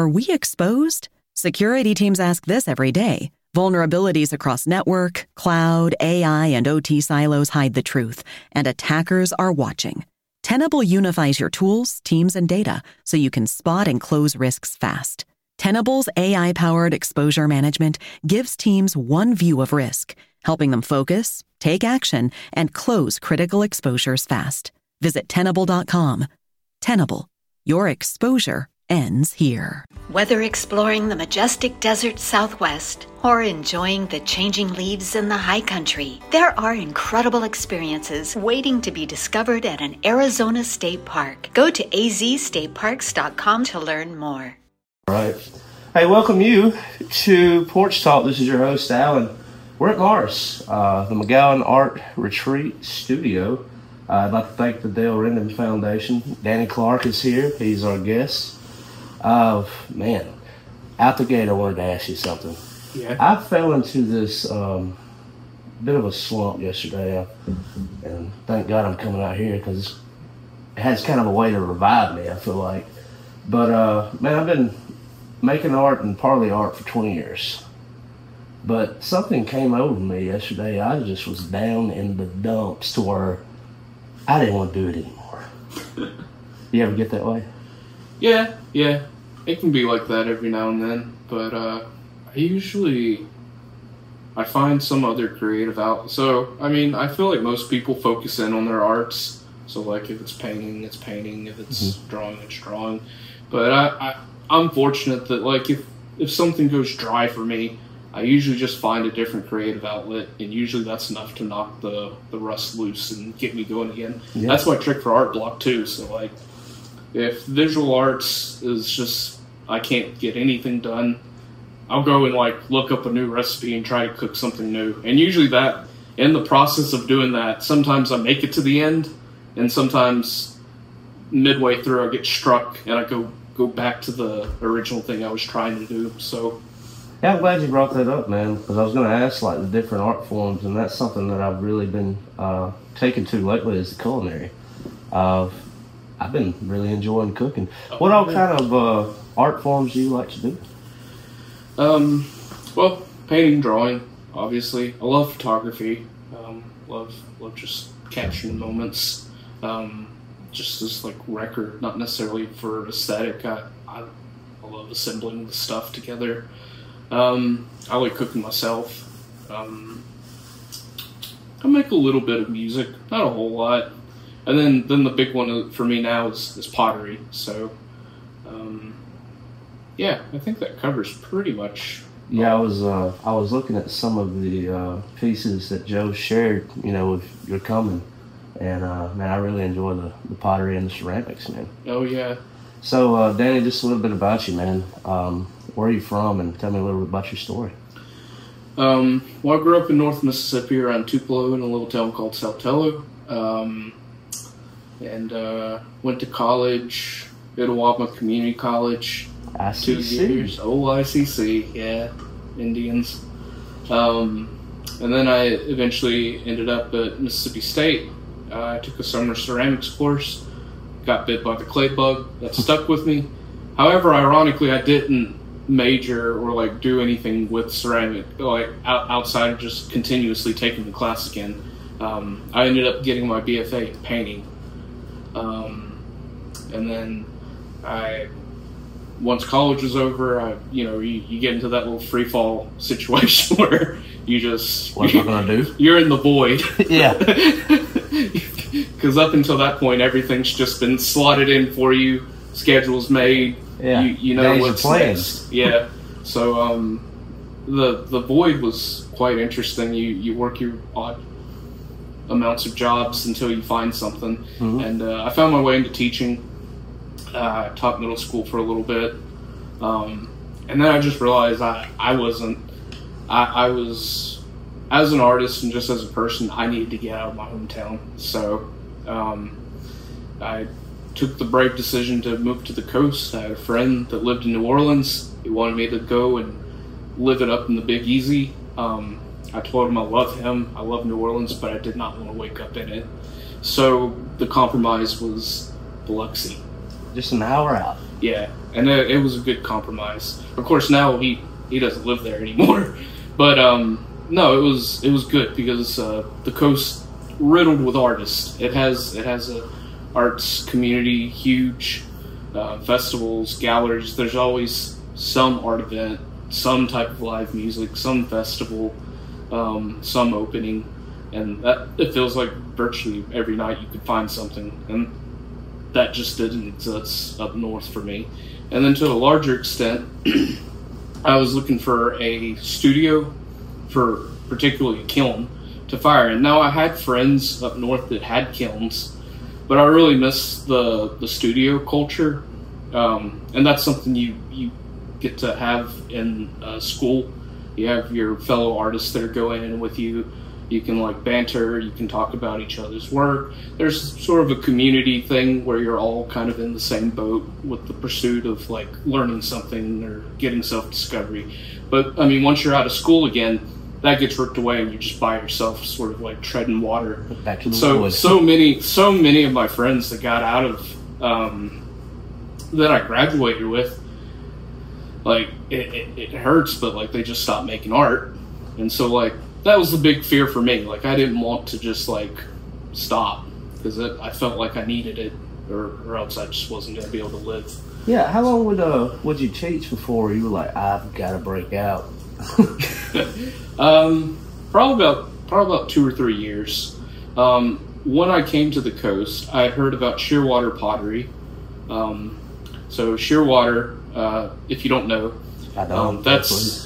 Are we exposed? Security teams ask this every day. Vulnerabilities across network, cloud, AI, and OT silos hide the truth, and attackers are watching. Tenable unifies your tools, teams, and data so you can spot and close risks fast. Tenable's AI-powered exposure management gives teams one view of risk, helping them focus, take action, and close critical exposures fast. Visit Tenable.com. Tenable. Your exposure ends here. Whether exploring the majestic desert Southwest or enjoying the changing leaves in the high country, there are incredible experiences waiting to be discovered at an Arizona state park. Go to azstateparks.com to learn more. All right. Hey, welcome you to Porch Talk. This is your host, Alan. We're at Mars, the McGowan Art Retreat Studio. I'd like to thank the Dale Rendon Foundation. Danny Clark is here. He's our guest. Man, out the gate, I wanted to ask you something. Yeah. I fell into this bit of a slump yesterday, and thank God I'm coming out here because it has kind of a way to revive me, I feel like. But, man, I've been making art and parley art for 20 years. But something came over me yesterday. I just was down in the dumps to where I didn't want to do it anymore. You ever get that way? Yeah. It can be like that every now and then. But I find some other creative outlet. So, I mean, I feel like most people focus in on their arts. So, like, if it's painting, it's painting. If it's drawing, it's drawing. But I'm fortunate that, like, if something goes dry for me, I usually just find a different creative outlet, and usually that's enough to knock the rust loose and get me going again. Yeah. That's my trick for art block, too. So, like, if visual arts is just, I can't get anything done, I'll go and, like, look up a new recipe and try to cook something new. And usually that, in the process of doing that, sometimes I make it to the end, and sometimes midway through I get struck, and I go back to the original thing I was trying to do. So, yeah, I'm glad you brought that up, man, because I was going to ask, like, the different art forms, and that's something that I've really been taken to lately is the culinary. I've been really enjoying cooking. What all kind of art forms do you like to do? Well, painting, drawing, obviously. I love photography. Love just capturing moments. Just as, like, record, not necessarily for aesthetic. I love assembling the stuff together. I like cooking myself. I make a little bit of music, not a whole lot. And then the big one for me now is pottery. So, yeah, I think that covers pretty much. Yeah, I was looking at some of the pieces that Joe shared, with your coming. And, man, I really enjoy the pottery and the ceramics, man. Oh, yeah. So, Danny, just a little bit about you, man. Where are you from, and tell me a little bit about your story. Well, I grew up in North Mississippi around Tupelo in a little town called Saltello. And went to college, Itawamba Community College. ICC. 2 years. ICC, yeah. Indians. And then I eventually ended up at Mississippi State. I took a summer ceramics course, got bit by the clay bug. That stuck with me. However, ironically, I didn't major or, like, do anything with ceramic, like, outside of just continuously taking the class again. I ended up getting my BFA in painting. And then once college was over, you get into that little free fall situation where you just... What am I going to do? You're in the void. Yeah. Because up until that point, everything's just been slotted in for you, schedules made, yeah. you know what's next. Yeah. So the void was quite interesting. You work your odd amounts of jobs until you find something. Mm-hmm. And I found my way into teaching. I taught middle school for a little bit. And then I just realized I was, as an artist and just as a person, I needed to get out of my hometown. So I took the brave decision to move to the coast. I had a friend that lived in New Orleans. He wanted me to go and live it up in the Big Easy. I told him I love him. I love New Orleans, but I did not want to wake up in it. So the compromise was Biloxi. just an hour out. Yeah, and it was a good compromise. Of course, now he doesn't live there anymore, but no, it was good because the coast riddled with artists. It has a arts community, huge festivals, galleries. There's always some art event, some type of live music, some festival, some opening, and that it feels like virtually every night you could find something, and that just didn't exist up north for me. And then to a larger extent, I was looking for a studio, for particularly a kiln, to fire. And now I had friends up north that had kilns, but I really miss the studio culture, and that's something you get to have in school. You have your fellow artists that are going in with you. You can like banter, you can talk about each other's work. There's sort of a community thing where you're all kind of in the same boat with the pursuit of like learning something or getting self-discovery. But I mean, once you're out of school again, that gets ripped away and you're just by yourself, sort of like treading water. Back to the woods. So many of my friends that got out of that I graduated with, like it hurts, but like they just stopped making art. And so like that was the big fear for me. Like I didn't want to just like stop because I felt like I needed it, or else I just wasn't going to be able to live. Yeah, how long would you teach before you were like, I've got to break out? Probably about 2 or 3 years. When I came to the coast, I heard about Shearwater pottery. So Shearwater, if you don't know, I don't. that's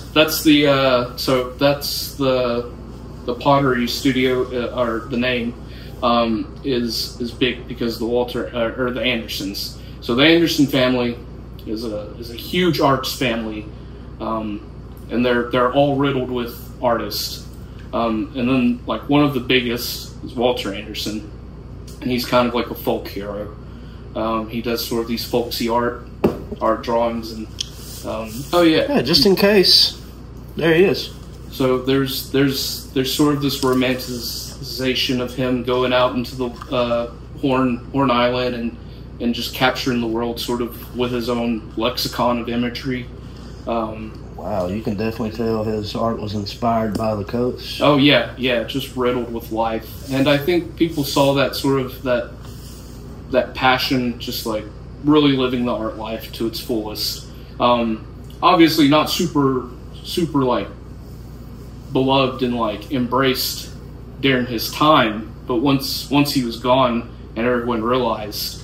the pottery studio, or the name is big because the Andersons. So the Anderson family is a huge arts family, and they're all riddled with artists. And then like one of the biggest is Walter Anderson, and he's kind of like a folk hero. He does sort of these folksy art drawings, and yeah, just in case, there he is. So there's sort of this romanticization of him going out into the Horn Island and just capturing the world sort of with his own lexicon of imagery. Wow, you can definitely tell his art was inspired by the coast. Oh yeah, just riddled with life. And I think people saw that sort of that passion, just like really living the art life to its fullest. Obviously not super like beloved and like embraced during his time, but once he was gone and everyone realized,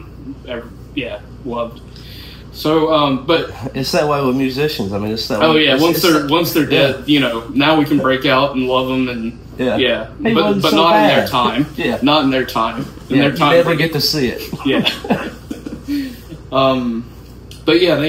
loved. So, but it's that way with musicians. I mean, it's that. Oh way. yeah, once they're dead, you know, now we can break out and love them, and but so not bad. in their time. Yeah, not in their time. In their time, you never get to see it. Yeah. But yeah,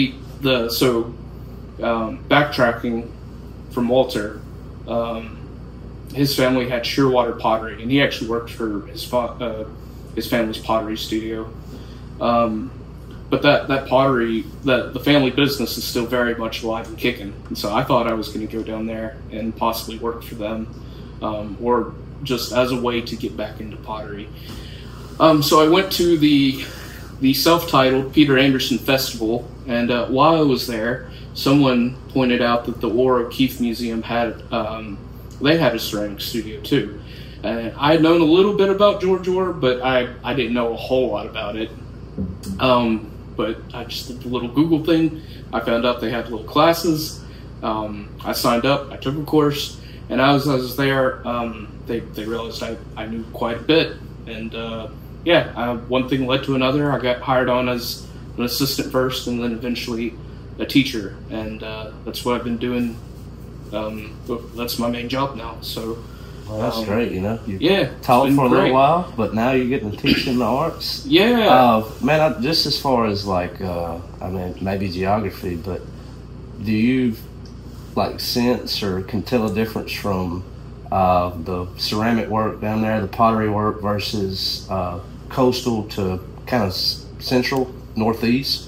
backtracking from Walter, his family had Shearwater pottery, and he actually worked for his family's pottery studio. But that pottery, the family business is still very much alive and kicking. And so I thought I was going to go down there and possibly work for them, or just as a way to get back into pottery. So I went to the self-titled Peter Anderson Festival, and while I was there, someone pointed out that the Orr O'Keefe Museum had a ceramic studio too. And I had known a little bit about George Orr, but I didn't know a whole lot about it. But I just did the little Google thing. I found out they had little classes. I signed up. I took a course, and as I was there, they realized I knew quite a bit. And one thing led to another. I got hired on as an assistant first, and then eventually a teacher. And that's what I've been doing. That's my main job now. So. Well, that's great, you know. You taught for a little while, but now you're getting to teach in the arts. Yeah. Man, just as far as like, maybe geography, but do you like sense or can tell a difference from the ceramic work down there, the pottery work, versus coastal to kind of central, northeast?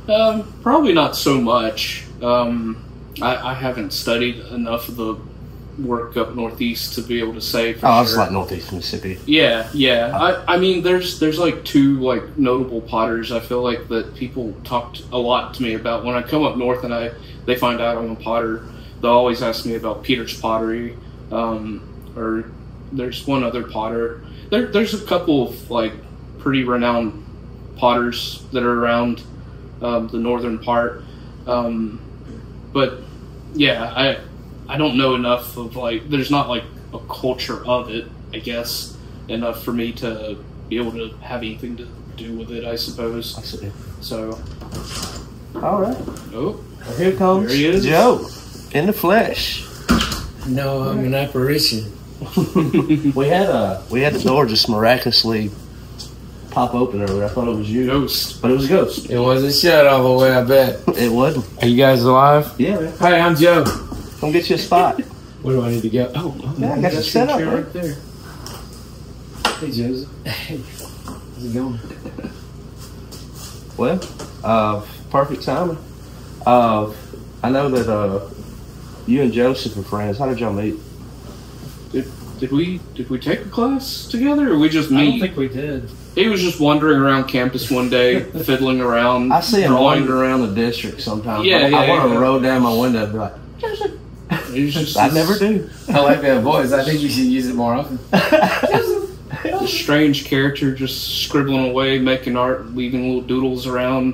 Probably not so much. I haven't studied enough of the work up northeast to be able to say for Oh, it's sure. like Northeast Mississippi. Yeah. I mean, there's like two like notable potters. I feel like that people talked a lot to me about when I come up north and they find out I'm a potter. They'll always ask me about Peter's Pottery, or there's one other potter. There's a couple of like pretty renowned potters that are around the northern part, but yeah, I don't know enough of like, there's not like a culture of it, I guess, enough for me to be able to have anything to do with it, I suppose. I see. So, All right. oh, Well, here comes There he is. Joe in the flesh. No, I'm an apparition. We had the door just miraculously pop open earlier. I thought it was you, ghost. but it was a ghost. It wasn't shut all the way, I bet. It wasn't. Are you guys alive? Yeah, man. Hi, I'm Joe. Come get you a spot. Where do I need to go? Oh, Yeah, I got you set up, chair man. right there. Hey, Joseph. Hey, how's it going? Well, perfect timing. I know that you and Joseph are friends. How did y'all meet? Did we take a class together, or we just I meet? don't think we did. He was just wandering around campus one day, fiddling around. I see him drawing. wandering around the district sometimes. Yeah, I want yeah. to roll down my window and be like, Joseph. He was just I never do. I like that voice. I think you should use it more often. a strange character, just scribbling away, making art, leaving little doodles around.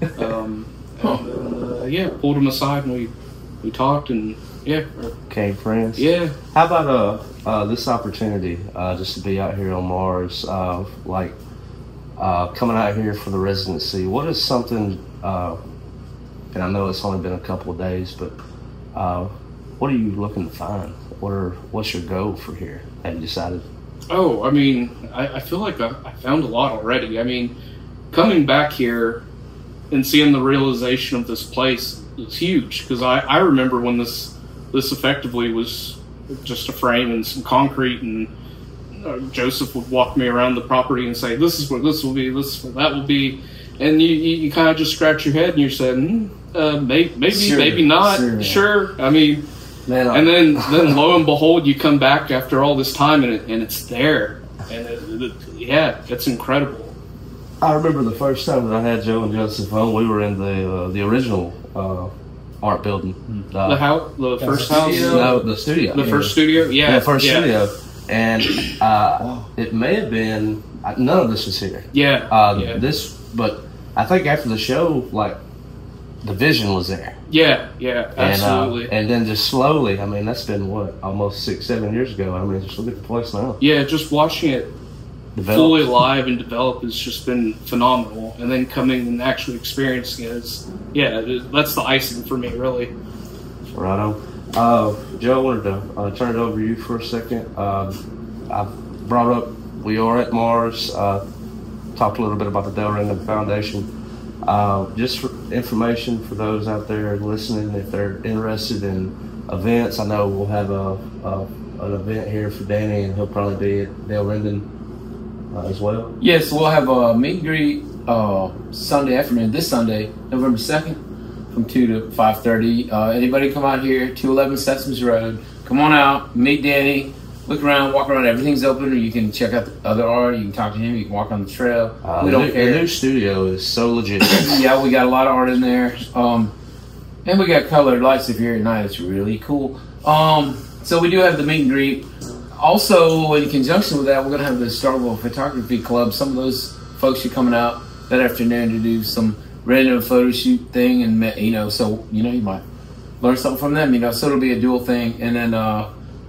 Yeah, pulled him aside and we talked, and yeah, Okay, friends. yeah. How about this opportunity just to be out here on Mars, coming out here for the residency? What is something, and I know it's only been a couple of days, but what are you looking to find? What's your goal for here? Have you decided? Oh, I mean, I feel like I found a lot already. I mean, coming back here and seeing the realization of this place is huge, because I remember when this effectively was just a frame and some concrete, and Joseph would walk me around the property and say, this is what this will be, this is what that will be, and you kind of just scratch your head and you're saying, maybe, Sure, maybe not, sure. sure. I mean, Man, and then lo and behold, you come back after all this time and it's there, and yeah, it's incredible. I remember the first time that I had Joe and Joseph on. We were in the original art building. The first house, No, the studio. the first studio, yeah, The first yeah. studio. And it may have been, none of this was here. Yeah, yeah. But I think after the show, like, the vision was there. Yeah, absolutely. And then just slowly, I mean, that's been what, almost 6-7 years ago. I mean, just look at the place now. Yeah, just watching it Develop. fully alive and develop has just been phenomenal. And then coming and actually experiencing it is, that's the icing for me, really. Right on. Joe, I wanted to turn it over to you for a second. I brought up we are at Mars. Talked a little bit about the Dale Rendon Foundation. Just for information for those out there listening, if they're interested in events, I know we'll have an event here for Danny, and he'll probably be at Dale Rendon as well. Yes, we'll have a meet and greet Sunday afternoon, this Sunday, November 2nd, from 2 to 5:30. Anybody come out here, 211 Sesame Road. Come on out, meet Danny, look around, walk around. Everything's open, or you can check out the other art. You can talk to him. You can walk on the trail. We don't care. The new studio is so legit. Yeah, we got a lot of art in there. And we got colored lights if you're at night. It's really cool. So we do have the meet and greet. Also, in conjunction with that, we're going to have the Starville Photography Club. Some of those folks are coming out that afternoon to do some random photo shoot thing. And, so, you might learn something from them, So it'll be a dual thing. And then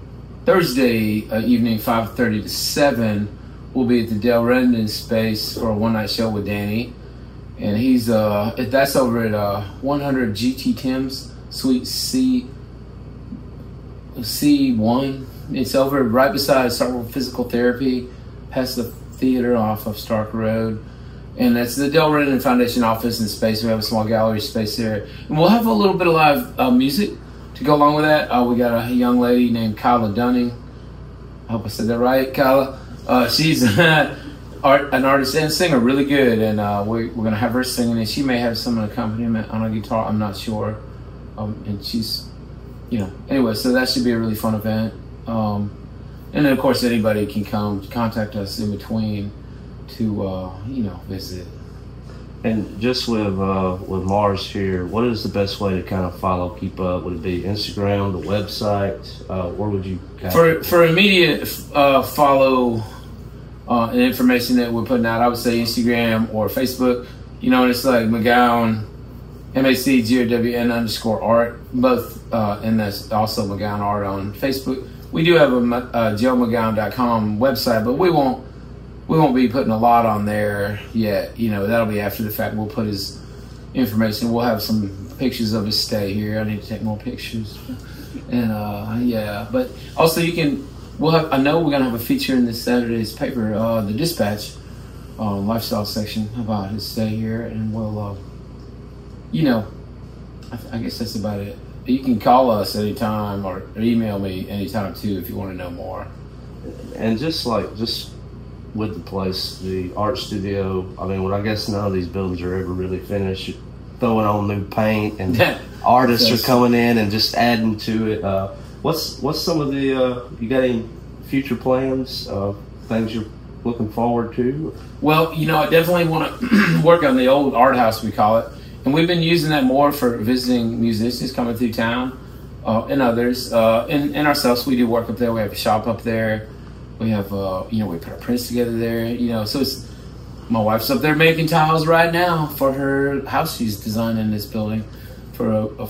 Thursday evening, 5:30 to 7, we'll be at the Dale Rendon space for a one-night show with Danny. And he's that's over at 100 GT Tim's, Suite C1. It's over right beside Starkville Physical Therapy, past the theater off of Stark Road. And that's the Dale Rendon Foundation office and space. We have a small gallery space there. And we'll have a little bit of live music to go along with that. We got a young lady named Kyla Dunning. I hope I said that right, Kyla. She's an artist and singer, really good. And we're going to have her singing. And she may have some accompaniment on a guitar. I'm not sure. And she's Anyway, so that should be a really fun event. And then, of course, anybody can come contact us in between to, visit. And just with Mars here, what is the best way to kind of keep up? Would it be Instagram, the website? Where would you for immediate follow and information that we're putting out? I would say Instagram or Facebook. And it's like McGowan, MACGOWN_art, both, and that's also McGowan Art on Facebook. We do have a JoeMcGowan.com website, but we won't be putting a lot on there yet. That'll be after the fact. We'll put his information. We'll have some pictures of his stay here. I need to take more pictures. And but also I know we're gonna have a feature in this Saturday's paper, the Dispatch, lifestyle section about his stay here, and we'll, I guess that's about it. You can call us anytime or email me anytime too if you want to know more. And just with the place, the art studio, I guess none of these buildings are ever really finished. You're throwing on new paint, and artists are coming in and just adding to it. What's some of the you got any future plans, things you're looking forward to? Well, I definitely want to work on the old art house, we call it, and we've been using that more for visiting musicians coming through town, and others, and ourselves. We do work up there. We have a shop up there. We have, we put our prints together there, so my wife's up there making tiles right now for her house she's designing in this building for a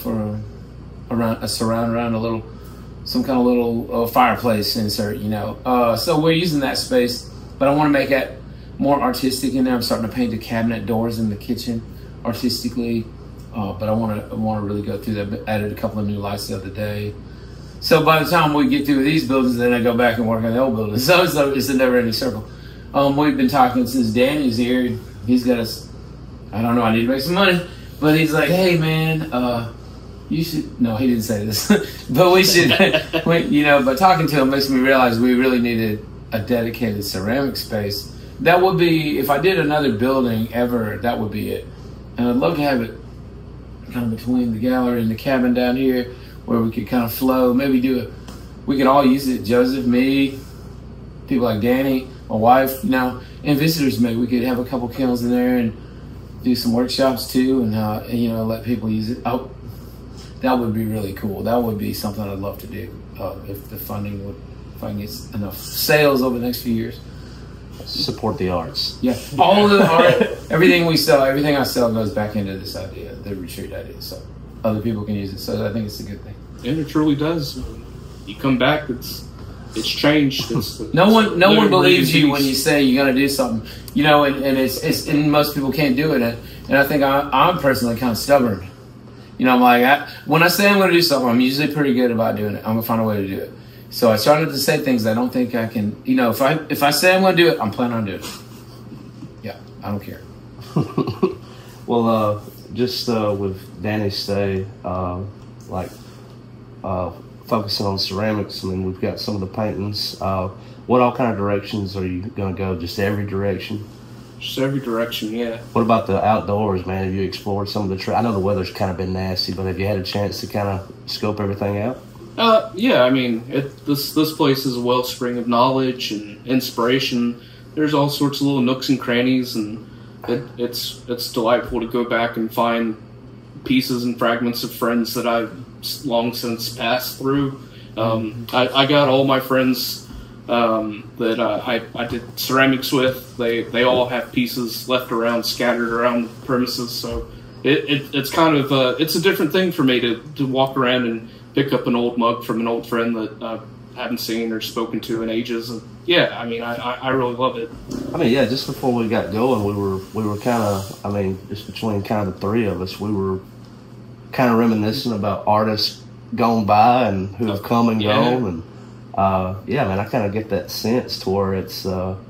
surround around some kind of little fireplace insert, So we're using that space, but I want to make it more artistic in there. I'm starting to paint the cabinet doors in the kitchen artistically, but I want to really go through that. Added a couple of new lights the other day. So by the time we get through these buildings, then I go back and work on the old buildings. So it's a never-ending circle. We've been talking since Danny's here. He's got us. I don't know. I need to make some money, but he's like, "Hey, man, you should." No, he didn't say this, but we should. But talking to him makes me realize we really needed a dedicated ceramic space. That would be, if I did another building ever, that would be it. And I'd love to have it kind of between the gallery and the cabin down here, where we could kind of flow, maybe we could all use it, Joseph, me, people like Danny, my wife, and visitors maybe. We could have a couple kilns in there and do some workshops too, and let people use it. Oh, that would be really cool. That would be something I'd love to do if the funding if I can get enough sales over the next few years. Support the arts. Yeah, all of the art, everything I sell goes back into this idea, the retreat idea. So other people can use it. So I think it's a good thing. And it truly does. You come back, it's changed. No one believes you when you say you're going to do something, and it's and most people can't do it. And I think I'm personally kind of stubborn. I'm like, when I say I'm going to do something, I'm usually pretty good about doing it. I'm going to find a way to do it. So I started to say things I don't think I can. If I say I'm going to do it, I'm planning on doing it. Yeah, I don't care. Well, just with Danny's stay, focusing on ceramics. We've got some of the paintings. What all kind of directions are you going to go? Just every direction? Just every direction, yeah. What about the outdoors, man? Have you explored some of the I know the weather's kind of been nasty, but have you had a chance to kind of scope everything out? Yeah, this place is a wellspring of knowledge and inspiration. There's all sorts of little nooks and crannies, and it's delightful to go back and find pieces and fragments of friends that I've long since passed through. I got all my friends that I did ceramics with. They all have pieces left around, scattered around the premises. So it's kind of it's a different thing for me to walk around and pick up an old mug from an old friend that I haven't seen or spoken to in ages. And yeah, I really love it. Just before we got going, we were kind of, just between kind of the three of us, we were kind of reminiscing about artists gone by and who have come and gone. And I kind of get that sense to where it's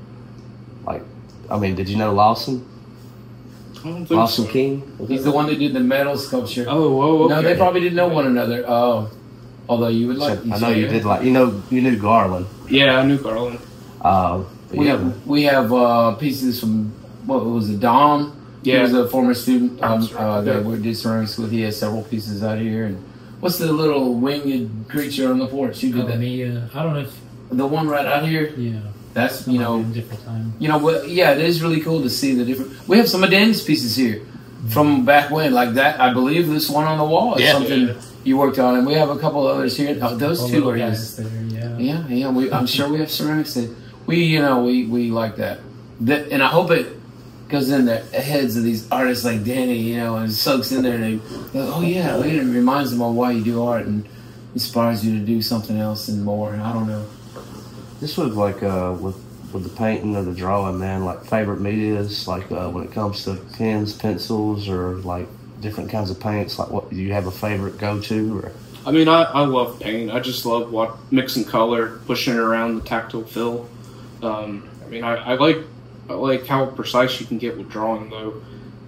did you know Lawson? I don't think Lawson so. King? He's the one that did the metal sculpture. Oh, okay. No, they probably didn't know one another. Oh, although you would like. I know you did you knew Garland. Yeah, I knew Garland. We have pieces from what was it, Dom? Yeah, he was a former student that we did ceramics with. He has several pieces out here, and What's the little winged creature on the porch? You did that. Me, I don't know if... The one right out here? Yeah. That's, you know... different time. You know what? Yeah, it is really cool to see the different... We have some of Danny's pieces here from back when. Like that, I believe this one on the wall is something you worked on. And we have a couple others here. Oh, those two are his. Yeah. I'm sure we have ceramics that... We like that. And I hope it goes in the heads of these artists like Danny, you know, and soaks in there and they go, oh yeah, it reminds them of why you do art and inspires you to do something else and more. I don't know. This was like with the painting or the drawing, man, like favorite medias, like when it comes to pens, pencils, or like different kinds of paints, like what do you have a favorite go-to? Or? I mean, I love paint. I just love mixing color, pushing it around, the tactile feel. I mean, I like how precise you can get with drawing, though.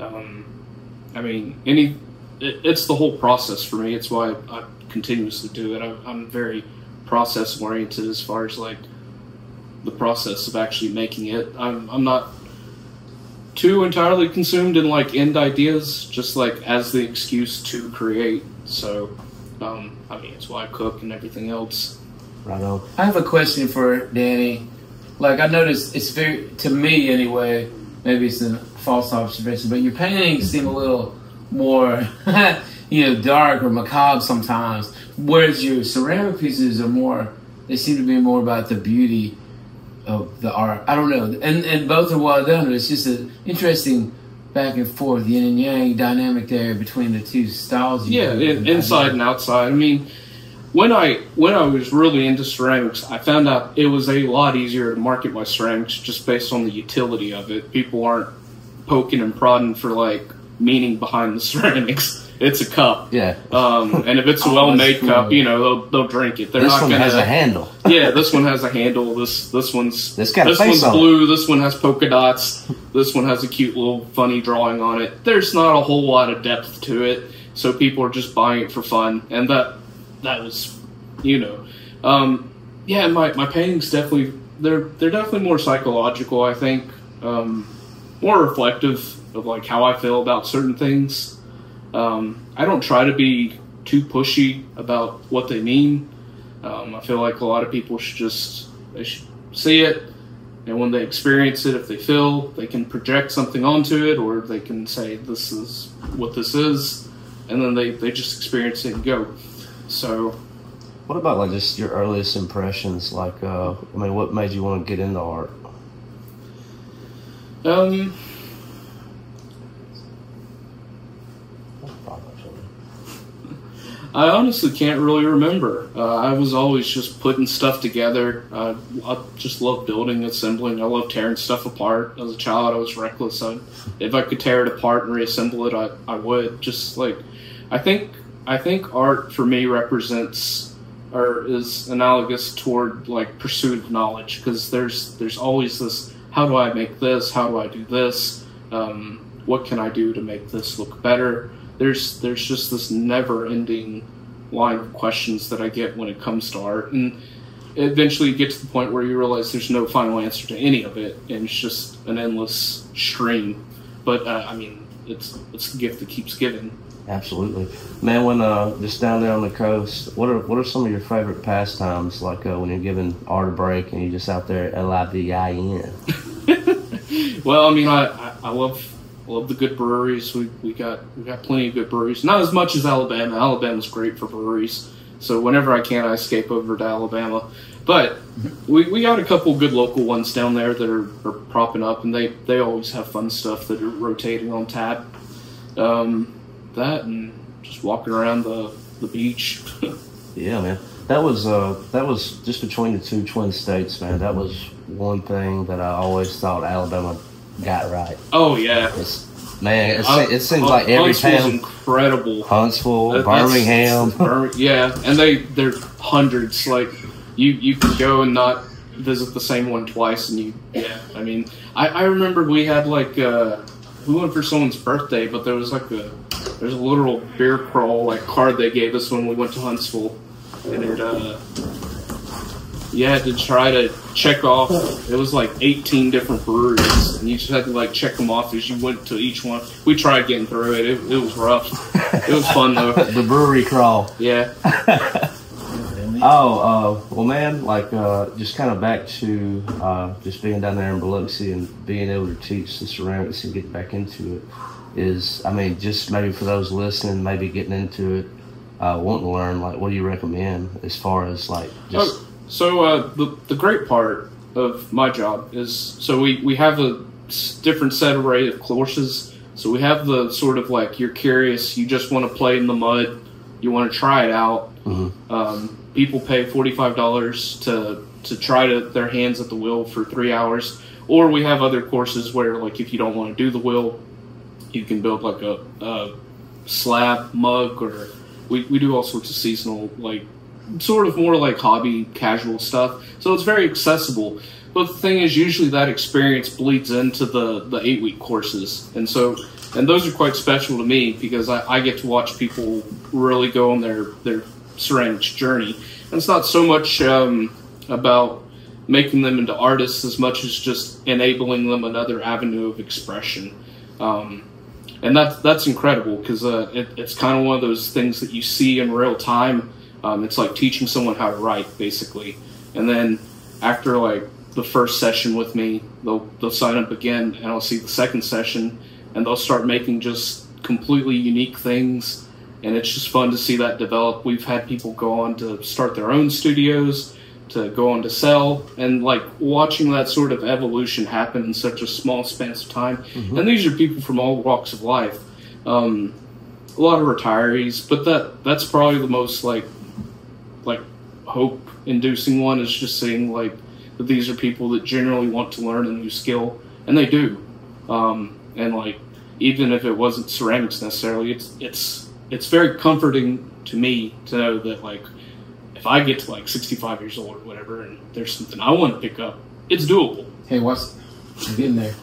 I mean, it's the whole process for me. It's why I continuously do it. I'm very process oriented as far as like the process of actually making it. I'm not too entirely consumed in like end ideas, just like as the excuse to create. So, I mean, it's why I cook and everything else. Right on. I have a question for Danny. Like, I noticed it's very, to me anyway, maybe it's a false observation, but your paintings seem a little more, dark or macabre sometimes, whereas your ceramic pieces are more, they seem to be more about the beauty of the art. I don't know. And both are well done. It's just an interesting back and forth, yin and yang dynamic there between the two styles. Inside and outside. I mean, when I was really into ceramics, I found out it was a lot easier to market my ceramics just based on the utility of it. People aren't poking and prodding for like meaning behind the ceramics. It's a cup. Yeah. And if it's a well-made cup, they'll drink it. This one has a handle. Yeah, this one has a handle. This one's one's blue. This one has polka dots. This one has a cute little funny drawing on it. There's not a whole lot of depth to it, so people are just buying it for fun. And that was, my paintings definitely they're definitely more psychological. I think more reflective of like how I feel about certain things. I don't try to be too pushy about what they mean. I feel like a lot of people should see it, and when they experience it, if they feel, they can project something onto it, or they can say, this is what this is, and then they just experience it and go. So, what about like just your earliest impressions? Like, what made you want to get into art? I honestly can't really remember. I was always just putting stuff together. I just love building, assembling. I love tearing stuff apart. As a child, I was reckless. If I could tear it apart and reassemble it, I would. Just like, I think art for me represents or is analogous toward like pursuit of knowledge, because there's always this: how do I make this? How do I do this? What can I do to make this look better? There's just this never-ending line of questions that I get when it comes to art, and eventually you get to the point where you realize there's no final answer to any of it, and it's just an endless stream. But it's the gift that keeps giving. Absolutely, man. When just down there on the coast, what are some of your favorite pastimes? Like when you're giving art a break and you're just out there LIVIN. Well, I love the good breweries. We got plenty of good breweries. Not as much as Alabama. Alabama's great for breweries. So whenever I can, I escape over to Alabama. But we got a couple good local ones down there that are propping up, and they always have fun stuff that are rotating on tap. That and just walking around the beach. Yeah, man. That was just between the two twin states, man. That was one thing that I always thought Alabama got right. Oh yeah, it seems like every town. Incredible. Huntsville, Birmingham. Yeah, and they're hundreds. Like you could go and not visit the same one twice, and I remember we had like we went for someone's birthday, but there's a literal beer crawl like card they gave us when we went to Huntsville, and you had to try to check off. It was like 18 different breweries, and you just had to like check them off as you went to each one. We tried getting through it. It was rough. It was fun though. The brewery crawl. Yeah. Well, man, like, just kind of back to just being down there in Biloxi and being able to teach the ceramics and get back into it is, I mean, just maybe for those listening, maybe getting into it, wanting to learn, like, what do you recommend as far as, like, just... The great part of my job is, so we have a different set array of courses. So we have the sort of, like, you're curious, you just want to play in the mud, you want to try it out. Mm-hmm. People pay $45 to try their hands at the wheel for 3 hours. Or we have other courses where, like, if you don't want to do the wheel, you can build like a slab mug, or we do all sorts of seasonal, like, sort of more like hobby casual stuff. So it's very accessible. But the thing is, usually that experience bleeds into the 8-week courses. And those are quite special to me because I get to watch people really go on their ceramics journey. And it's not so much about making them into artists as much as just enabling them another avenue of expression. And that's incredible because it's kind of one of those things that you see in real time. It's like teaching someone how to write, basically. And then after like the first session with me, they'll sign up again, and I'll see the second session, and they'll start making just completely unique things. And it's just fun to see that develop. We've had people go on to start their own studios, to go on to sell, and like watching that sort of evolution happen in such a small span of time. Mm-hmm. And these are people from all walks of life. A lot of retirees, but that's probably the most like hope-inducing one, is just seeing like that these are people that generally want to learn a new skill, and they do. And like, even if it wasn't ceramics necessarily, it's very comforting to me to know that, like, if I get to like 65 years old or whatever, and there's something I want to pick up, it's doable. Hey, I'm getting there.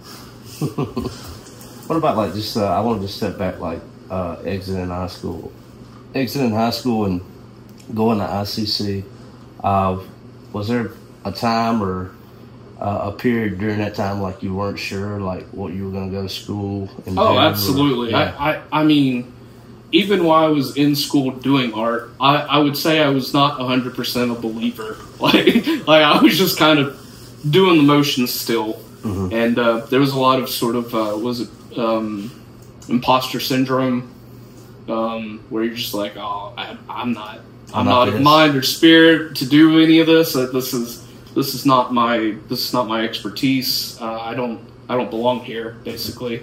What about like just I want to just step back, like exiting high school and going to ICC. Was there a time or a period during that time like you weren't sure like what you were going to go to school and do? Oh, absolutely. Yeah. I mean, even while I was in school doing art, I would say I was not 100% a believer. Like I was just kind of doing the motions still. Mm-hmm. And there was a lot of sort of, imposter syndrome, where you're just like, oh, I'm not in mind or spirit to do any of this. This is not my expertise. I don't belong here, basically.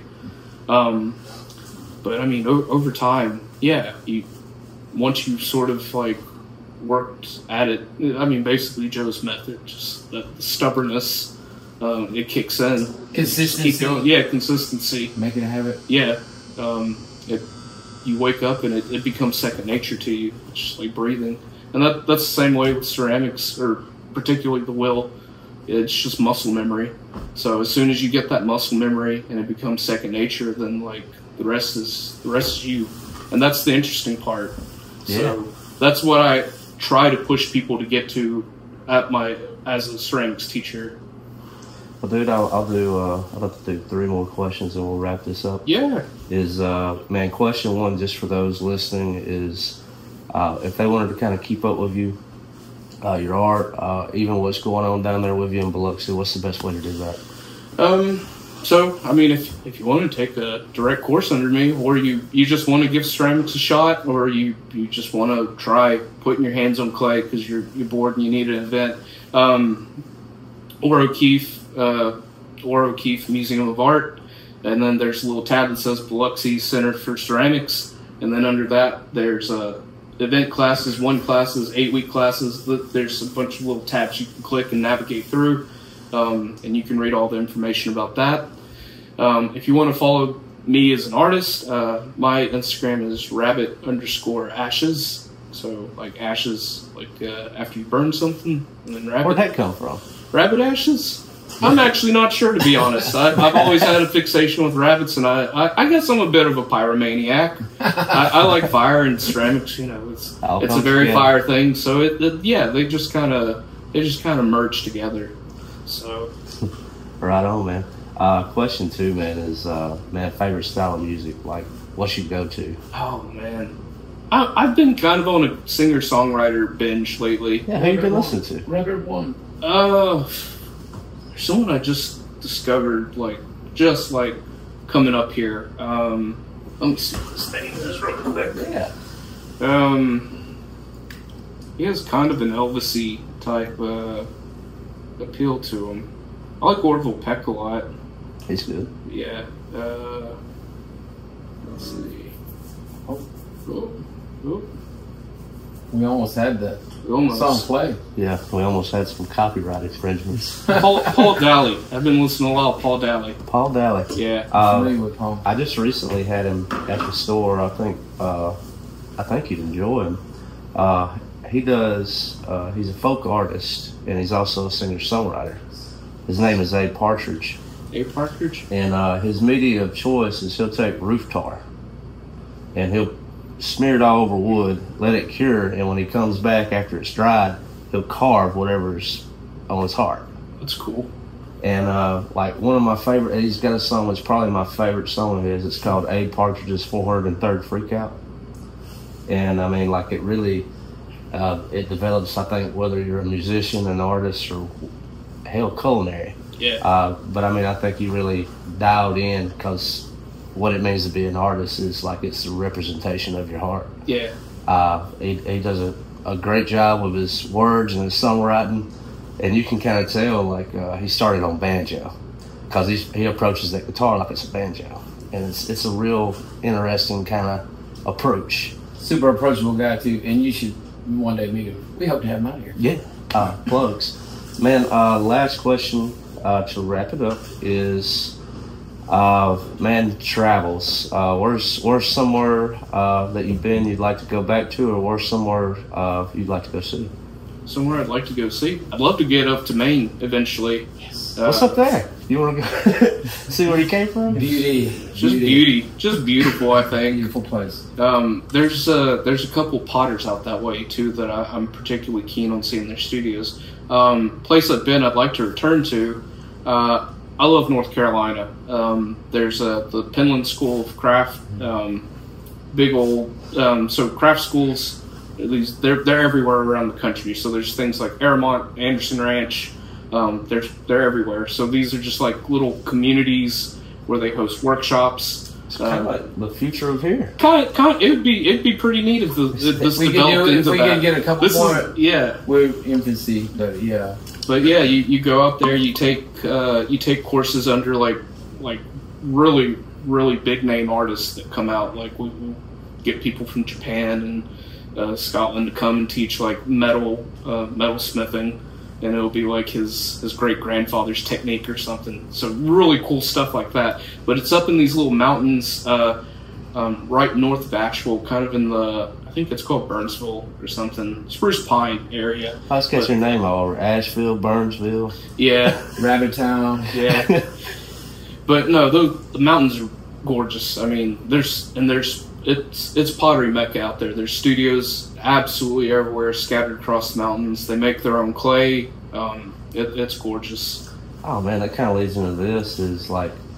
But I mean, over time, yeah, once you sort of like worked at it, I mean, basically Joe's method, just the stubbornness, it kicks in. Consistency. Keep going. Yeah, consistency. Make it a habit. Yeah. You wake up and it becomes second nature to you. It's just like breathing. And that's the same way with ceramics, or particularly the wheel. It's just muscle memory. So as soon as you get that muscle memory and it becomes second nature, then like the rest is you. And that's the interesting part. Yeah. So that's what I try to push people to get to as a ceramics teacher. Well, dude, I'll have to do 3 more questions and we'll wrap this up. Yeah. Man, question 1, just for those listening, is if they wanted to kind of keep up with you, your art, even what's going on down there with you in Biloxi, what's the best way to do that? So, I mean, if you want to take a direct course under me, or you just want to give ceramics a shot, or you just want to try putting your hands on clay because you're bored and you need an event, or O'Keefe Museum of Art, and then there's a little tab that says Biloxi Center for Ceramics, and then under that there's event classes, 1 classes, 8-week classes. There's a bunch of little tabs you can click and navigate through, and you can read all the information about that. If you want to follow me as an artist, my Instagram is rabbit_ashes. So like ashes, like after you burn something, and then rabbit. Where'd that come from? Rabbit ashes? I'm actually not sure, to be honest. I've always had a fixation with rabbits, and I guess I'm a bit of a pyromaniac. I like fire and ceramics. You know, it's a very fire thing. So they just kind of just kind of merge together. So, Right on, man. Question 2, man, is favorite style of music? Like, what's your go-to? oh man, I've been kind of on a singer-songwriter binge lately. Yeah, who you been listening to? Record one. There's someone I just discovered, just coming up here. Let me see what his name is real quick. Yeah. He has kind of an Elvis-y type appeal to him. I like Orville Peck a lot. He's good. Yeah. Let's see. Oh. We almost had that Almost. song play. Yeah, we almost had some copyright infringements. Paul Daly. I've been listening to a lot of Paul Daly. Paul Daly. Yeah. Familiar with Paul. I just recently had him at the store. I think you'd enjoy him. He's a folk artist, and he's also a singer-songwriter. His name is Abe Partridge. Abe Partridge? And his media of choice is he'll take roof tar, and he'll smear it all over wood, let it cure, and when he comes back after it's dried, he'll carve whatever's on his heart. That's cool. And one of my favorite, he's got a song that's probably my favorite song of his. It's called Abe Partridge's 403rd Freakout. And I mean, it really, it develops, I think, whether you're a musician, an artist, or hell, culinary. Yeah. But I mean, I think he really dialed in, because what it means to be an artist is it's the representation of your heart. Yeah. He does a great job with his words and his songwriting, and you can kind of tell he started on banjo, because he approaches that guitar like it's a banjo, and it's a real interesting kind of approach. Super approachable guy too, and you should one day meet him. We hope to have him out here. Yeah. Plugs. Man, last question to wrap it up is, travels. Where's somewhere that you've been you'd like to go back to, or where's somewhere you'd like to go see? Somewhere I'd like to go see. I'd love to get up to Maine eventually. Yes. What's up there? You want to go see where you came from? Beauty. Just beauty. Just beautiful, I think. Beautiful place. There's a couple potters out that way too that I'm particularly keen on seeing their studios. Place I've been, I'd like to return to. I love North Carolina. There's the Penland School of Craft. Big old so craft schools. At least they're everywhere around the country. So there's things like Airmont, Anderson Ranch. They're everywhere. So these are just little communities where they host workshops. It's kind of like the future of here. It'd be pretty neat if this developed into we that. can get a couple more. Yeah, We're infancy, but yeah. but yeah, you go out there, you take courses under really really big name artists that come out. We get people from Japan and Scotland to come and teach metal smithing. And it'll be his great grandfather's technique or something. So really cool stuff like that. But it's up in these little mountains, right north of Asheville, kind of in I think it's called Burnsville or something, Spruce Pine area. I was catching your name all over. Asheville, Burnsville. Yeah, Rabbit Town. yeah. But no, the mountains are gorgeous. I mean, it's pottery mecca out there. There's studios absolutely everywhere, scattered across the mountains. They make their own clay. It's gorgeous. Oh man, that kind of leads into this is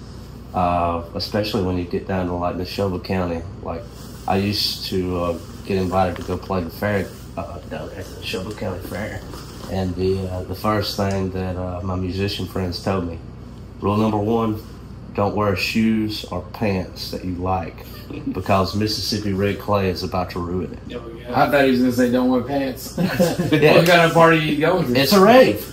especially when you get down to Neshoba County. I used to get invited to go play the fair down at the Neshoba County Fair, and the first thing that my musician friends told me, rule number 1, don't wear shoes or pants that you like, because Mississippi red clay is about to ruin it. Oh, yeah. I thought he was going to say don't wear pants. Yeah. What kind of party you go to? It's a rave.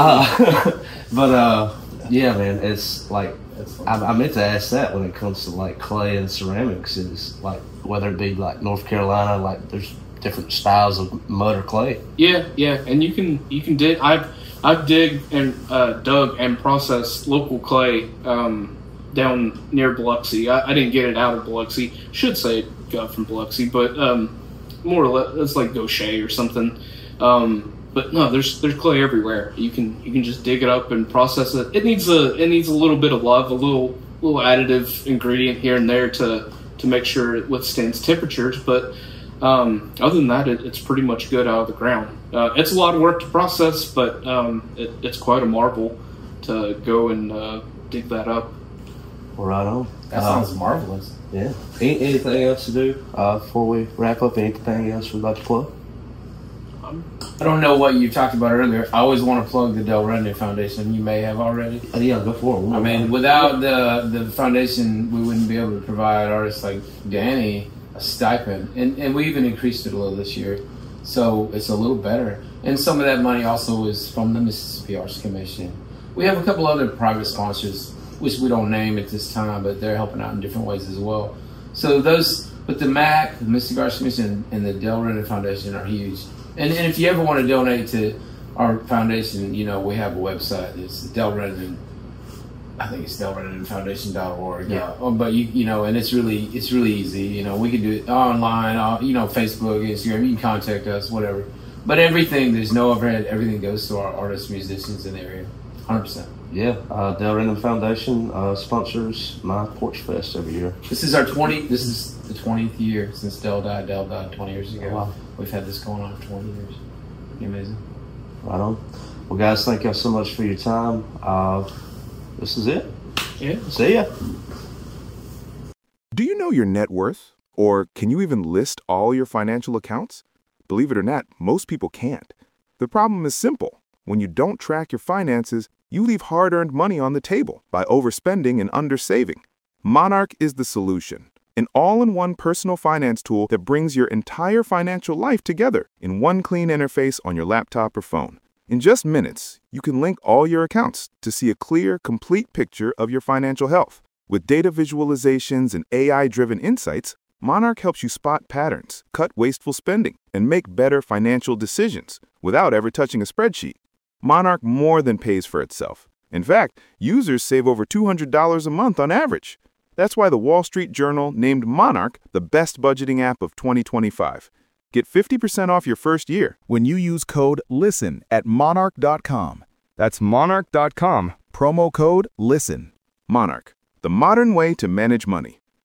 Yeah, man, it's I meant to ask that when it comes to clay and ceramics, is whether it be North Carolina, there's different styles of mud or clay. Yeah, and you can dig. I've digged and dug and processed local clay down near Biloxi. I didn't get it out of Biloxi. Should say it got from Biloxi, but more or less it's like Gaucher or something. But no, there's clay everywhere. You can just dig it up and process it. It needs a little bit of love, a little additive ingredient here and there to make sure it withstands temperatures. But Other than that, it's pretty much good out of the ground. It's a lot of work to process, but it's quite a marvel to go and dig that up. Right on. That sounds marvelous. Yeah. Anything else to do before we wrap up? Anything else we'd like to plug? I don't know what you talked about earlier. I always want to plug the Del Rendon Foundation. You may have already. Yeah, go for it. I mean, without the foundation, we wouldn't be able to provide artists like Danny a stipend. And we even increased it a little this year. So it's a little better. And some of that money also is from the Mississippi Arts Commission. We have a couple other private sponsors, which we don't name at this time, but they're helping out in different ways as well. So those, but the MAC, the Mississippi Arts Commission, and the Del Rendon Foundation are huge. And if you ever want to donate to our foundation, we have a website. It's Del Rendon. I think it's delrendonfoundation.org. Yeah. But and it's really easy. We can do it online. Facebook, Instagram. You can contact us, whatever. But everything, there's no overhead. Everything goes to our artists, musicians in the area, 100%. Yeah, Del Rendon Foundation sponsors my Porch Fest every year. This is the 20th year since Del died. Del died 20 years ago. Wow. We've had this going on for 20 years. Pretty amazing. Right on. Well, guys, thank y'all so much for your time. This is it. Yeah. See ya. Do you know your net worth? Or can you even list all your financial accounts? Believe it or not, most people can't. The problem is simple. When you don't track your finances, you leave hard-earned money on the table by overspending and undersaving. Monarch is the solution. An all-in-one personal finance tool that brings your entire financial life together in one clean interface on your laptop or phone. In just minutes, you can link all your accounts to see a clear, complete picture of your financial health. With data visualizations and AI-driven insights, Monarch helps you spot patterns, cut wasteful spending, and make better financial decisions without ever touching a spreadsheet. Monarch more than pays for itself. In fact, users save over $200 a month on average. That's why the Wall Street Journal named Monarch the best budgeting app of 2025. Get 50% off your first year when you use code LISTEN at monarch.com. That's monarch.com, promo code LISTEN. Monarch, the modern way to manage money.